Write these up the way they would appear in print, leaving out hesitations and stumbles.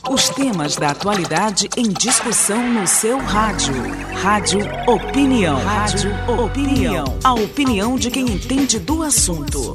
Os temas da atualidade em discussão no seu rádio. Rádio Opinião. Rádio Opinião. A opinião de quem entende do assunto.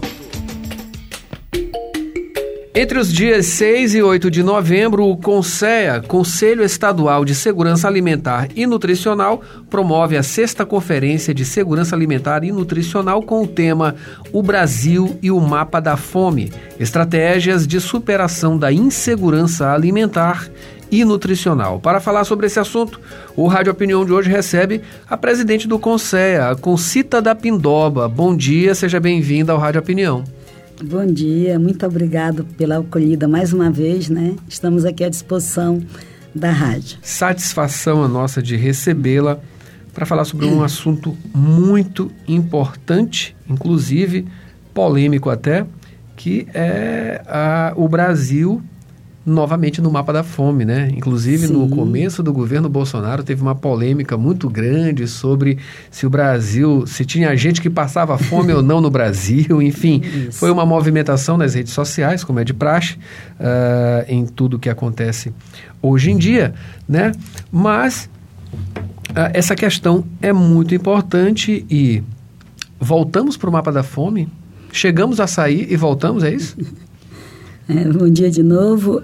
Entre os dias 6 e 8 de novembro, o CONSEA, Conselho Estadual de Segurança Alimentar e Nutricional, promove a 6ª Conferência de Segurança Alimentar e Nutricional com o tema O Brasil e o Mapa da Fome, estratégias de superação da insegurança alimentar e nutricional. Para falar sobre esse assunto, o Rádio Opinião de hoje recebe a presidente do CONSEA, a Concita da Pindoba. Bom dia, seja bem-vinda ao Rádio Opinião. Bom dia, muito obrigado pela acolhida mais uma vez, né? Estamos aqui à disposição da rádio. Satisfação a nossa de recebê-la para falar sobre um assunto muito importante, inclusive polêmico até, que é o Brasil novamente no mapa da fome, né? Inclusive, no começo do governo Bolsonaro, teve uma polêmica muito grande sobre se o Brasil, se tinha gente que passava fome ou não no Brasil, enfim. Isso. Foi uma movimentação nas redes sociais, como é de praxe, em tudo que acontece hoje em dia, né? Mas essa questão é muito importante e voltamos para o mapa da fome? Chegamos a sair e voltamos, é isso? Bom dia de novo.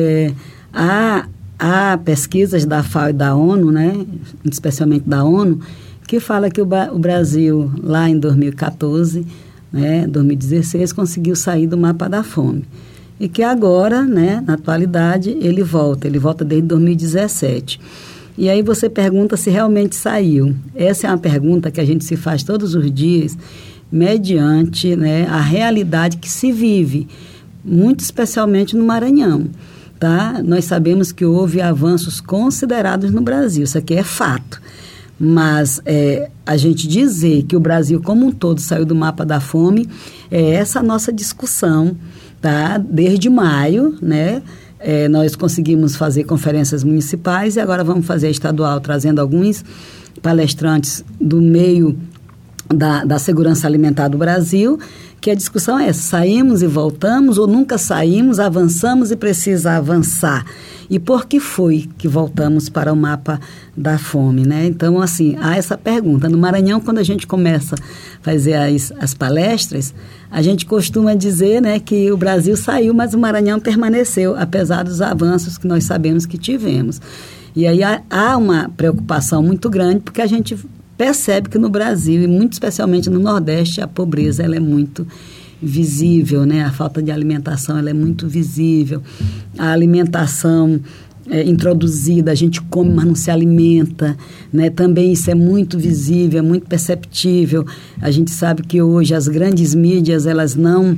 Há pesquisas da FAO e da ONU, né, especialmente da ONU, que fala que o Brasil, lá em 2014, né, 2016, conseguiu sair do mapa da fome. E que agora, né, na atualidade, ele volta desde 2017. E aí você pergunta se realmente saiu. Essa é uma pergunta que a gente se faz todos os dias, mediante, né, a realidade que se vive, muito especialmente no Maranhão, tá? Nós sabemos que houve avanços considerados no Brasil, isso aqui é fato. Mas a gente dizer que o Brasil como um todo saiu do mapa da fome, é essa a nossa discussão, tá? Desde maio, né? Nós conseguimos fazer conferências municipais e agora vamos fazer a estadual, trazendo alguns palestrantes do meio da segurança alimentar do Brasil, que a discussão é: saímos e voltamos ou nunca saímos, avançamos e precisa avançar? E por que foi que voltamos para o mapa da fome, né? Então, assim, há essa pergunta. No Maranhão, quando a gente começa a fazer as palestras, a gente costuma dizer, né, que o Brasil saiu, mas o Maranhão permaneceu, apesar dos avanços que nós sabemos que tivemos. E aí há uma preocupação muito grande, porque a gente percebe que no Brasil, e muito especialmente no Nordeste, a pobreza ela é muito visível, né? A falta de alimentação ela é muito visível. A alimentação introduzida, a gente come, mas não se alimenta, né? Também isso é muito visível, é muito perceptível. A gente sabe que hoje as grandes mídias, elas não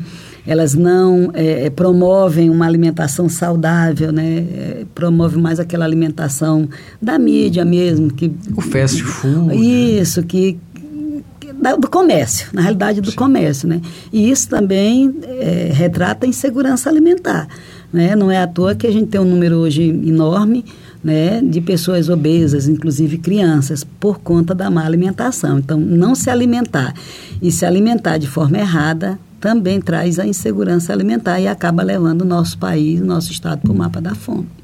promovem uma alimentação saudável, né? Promove mais aquela alimentação da mídia mesmo. O fast food. Isso, do comércio, na realidade do comércio, né? E isso também retrata a insegurança alimentar, né? Não é à toa que a gente tem um número hoje enorme, né, de pessoas obesas, inclusive crianças, por conta da má alimentação. Então, não se alimentar e se alimentar de forma errada também traz a insegurança alimentar e acaba levando o nosso país, o nosso estado para o mapa da fome.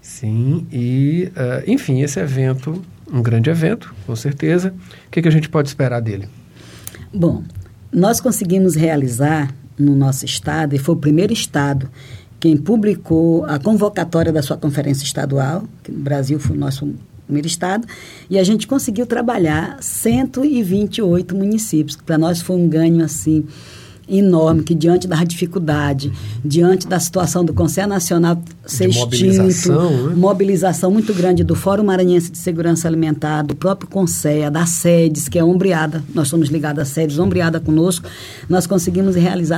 Sim, e, enfim, esse evento, um grande evento, com certeza. O que a gente pode esperar dele? Bom, nós conseguimos realizar no nosso estado, e foi o primeiro estado quem publicou a convocatória da sua conferência estadual, que no Brasil foi o nosso primeiro estado, e a gente conseguiu trabalhar 128 municípios, que para nós foi um ganho, assim, enorme, que diante da dificuldade, diante da situação do Conselho Nacional ser extinto, mobilização muito grande do Fórum Maranhense de Segurança Alimentar, do próprio Conselho, da SEDES, que é ombreada, nós somos ligados à SEDES, ombreada conosco, nós conseguimos realizar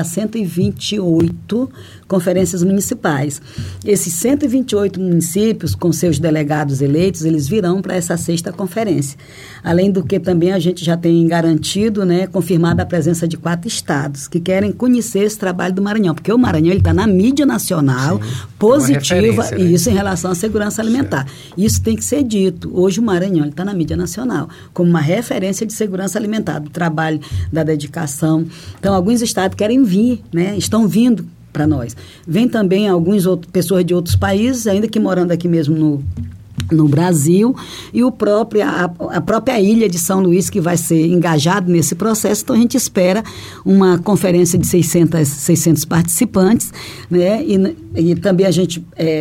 128 conferências municipais. Esses 128 municípios, com seus delegados eleitos, eles virão para essa 6ª conferência. Além do que também a gente já tem garantido, né, confirmada a presença de 4 estados que querem conhecer esse trabalho do Maranhão, porque o Maranhão está na mídia nacional, sim, positiva, né? Isso em relação à segurança alimentar. Certo. Isso tem que ser dito. Hoje o Maranhão está na mídia nacional, como uma referência de segurança alimentar, do trabalho, da dedicação. Então, alguns estados querem vir, né? Estão vindo para nós. Vem também algumas pessoas de outros países, ainda que morando aqui mesmo no Brasil, e a própria ilha de São Luís, que vai ser engajado nesse processo. Então, a gente espera uma conferência de 600 participantes, né? E também a gente...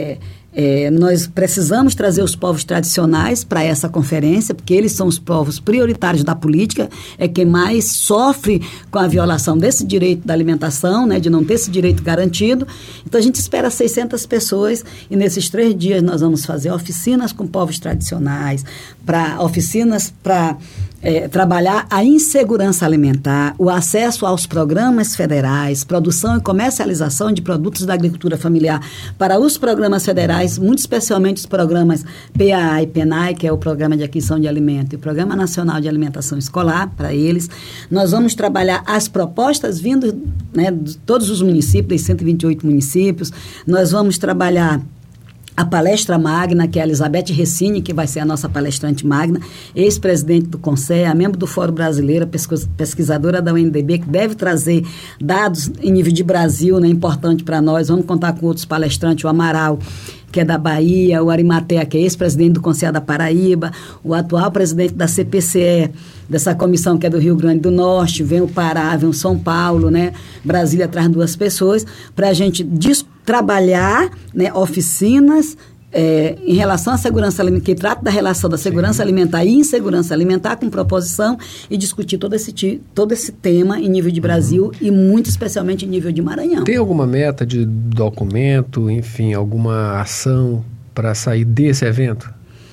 nós precisamos trazer os povos tradicionais para essa conferência, porque eles são os povos prioritários da política, é quem mais sofre com a violação desse direito da alimentação, né, de não ter esse direito garantido. Então, a gente espera 600 pessoas, e nesses 3 dias nós vamos fazer oficinas com povos tradicionais, oficinas para trabalhar a insegurança alimentar, o acesso aos programas federais, produção e comercialização de produtos da agricultura familiar para os programas federais, muito especialmente os programas PAA e PENAI, que é o Programa de Aquisição de Alimento, e o Programa Nacional de Alimentação Escolar, para eles. Nós vamos trabalhar as propostas vindo, né, de todos os municípios, dos 128 municípios. Nós vamos trabalhar a palestra magna, que é a Elizabeth Recine, que vai ser a nossa palestrante magna, ex-presidente do Conselho, membro do Fórum Brasileiro, pesquisadora da UNDB, que deve trazer dados em nível de Brasil, né, importante para nós. Vamos contar com outros palestrantes, o Amaral, que é da Bahia, o Arimatea, que é ex-presidente do Conselho da Paraíba, o atual presidente da CPCE, dessa comissão que é do Rio Grande do Norte, vem o Pará, vem o São Paulo, né? Brasília traz 2 pessoas, para a gente trabalhar, né, oficinas em relação à segurança alimentar, que trata da relação da segurança, sim, alimentar e insegurança alimentar, com proposição, e discutir todo esse tema em nível de Brasil, e muito especialmente em nível de Maranhão. Tem alguma meta de documento, enfim, alguma ação para sair desse evento?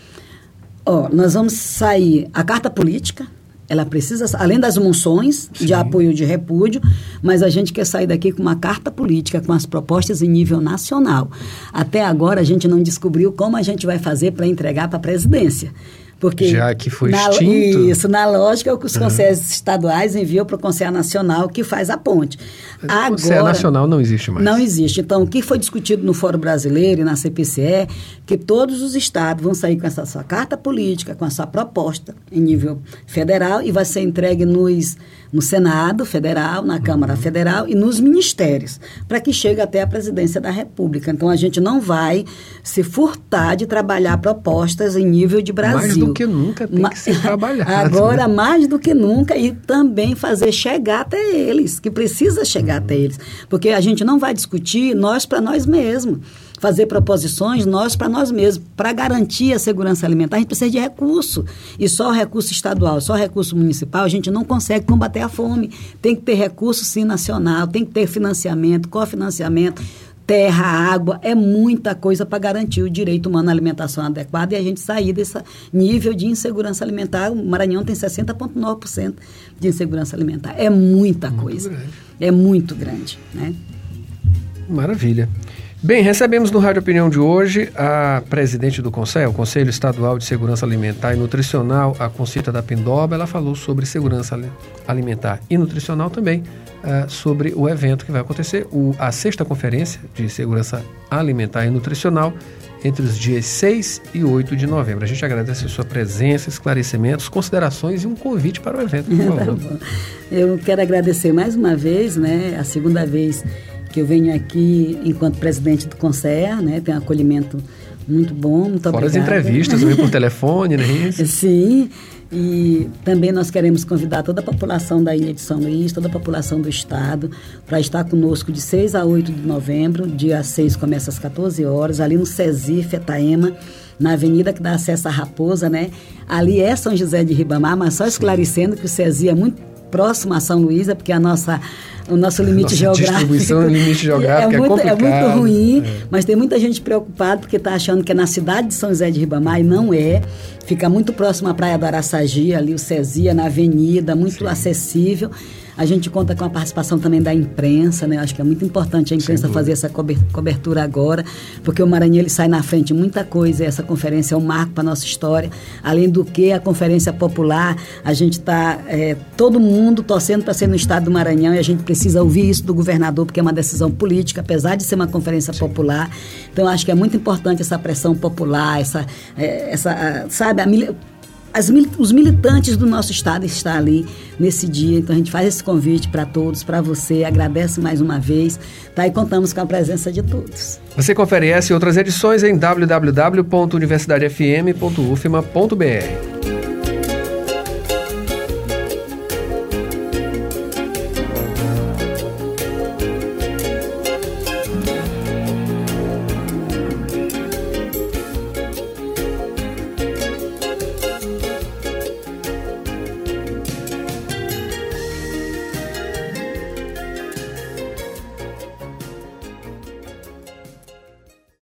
Nós vamos sair a carta política. Ela precisa, além das moções, sim, de apoio, de repúdio, mas a gente quer sair daqui com uma carta política, com as propostas em nível nacional. Até agora a gente não descobriu como a gente vai fazer para entregar para a presidência. Porque já que foi extinto. Isso, na lógica, os conselhos estaduais enviam para o Conselho Nacional, que faz a ponte. Agora, o Conselho Nacional não existe mais. Não existe. Então, o que foi discutido no Fórum Brasileiro e na CPCE, que todos os estados vão sair com essa sua carta política, com a sua proposta em nível federal, e vai ser entregue no Senado Federal, na Câmara Federal e nos ministérios, para que chegue até a presidência da República. Então, a gente não vai se furtar de trabalhar propostas em nível de Brasil. Mais do que nunca tem que ser trabalhado. Agora, né? Mais do que nunca, e também fazer chegar até eles, que precisa chegar até eles. Porque a gente não vai discutir nós para nós mesmos, fazer proposições nós para nós mesmos. Para garantir a segurança alimentar, a gente precisa de recurso. E só recurso estadual, só recurso municipal, a gente não consegue combater a fome. Tem que ter recurso, sim, nacional, tem que ter financiamento, cofinanciamento, terra, água, é muita coisa para garantir o direito humano à alimentação adequada e a gente sair desse nível de insegurança alimentar. O Maranhão tem 60,9% de insegurança alimentar. É muita coisa. Grande. É muito grande, né? Maravilha. Bem, recebemos no Rádio Opinião de hoje a presidente do Conselho, o Conselho Estadual de Segurança Alimentar e Nutricional, a Concita da Pindoba. Ela falou sobre segurança alimentar e nutricional também, sobre o evento que vai acontecer, a 6ª Conferência de Segurança Alimentar e Nutricional, entre os dias 6 e 8 de novembro. A gente agradece a sua presença, esclarecimentos, considerações e um convite para o evento, por favor. Eu quero agradecer mais uma vez, né, a segunda vez que eu venho aqui enquanto presidente do Conselho, né, tenho um acolhimento Muito bom, muito obrigada. Fora as entrevistas também por telefone, né? Sim, e também nós queremos convidar toda a população da Ilha de São Luís, toda a população do estado, para estar conosco de 6 a 8 de novembro. Dia 6 começa às 14 horas, ali no SESI, Fetaema, na avenida que dá acesso à Raposa, né? Ali é São José de Ribamar, mas só esclarecendo que o SESI é muito próximo a São Luís, porque o nosso limite geográfico... distribuição e limite geográfico é complicado. É muito ruim, mas tem muita gente preocupada porque está achando que é na cidade de São José de Ribamar, e não é. Fica muito próximo à Praia do Araçagi, ali o SESI, na avenida, muito acessível. A gente conta com a participação também da imprensa, né? Acho que é muito importante a imprensa fazer essa cobertura agora, porque o Maranhão ele sai na frente de muita coisa, e essa conferência é um marco para a nossa história. Além do que, a conferência popular, a gente está, todo mundo torcendo para ser no estado do Maranhão, e a gente precisa ouvir isso do governador, porque é uma decisão política, apesar de ser uma conferência popular. Então, acho que é muito importante essa pressão popular, os militantes do nosso estado estão ali nesse dia. Então a gente faz esse convite para todos, para você, agradece mais uma vez, tá? E contamos com a presença de todos. Você confere essa e outras edições em www.universidadefm.ufma.br.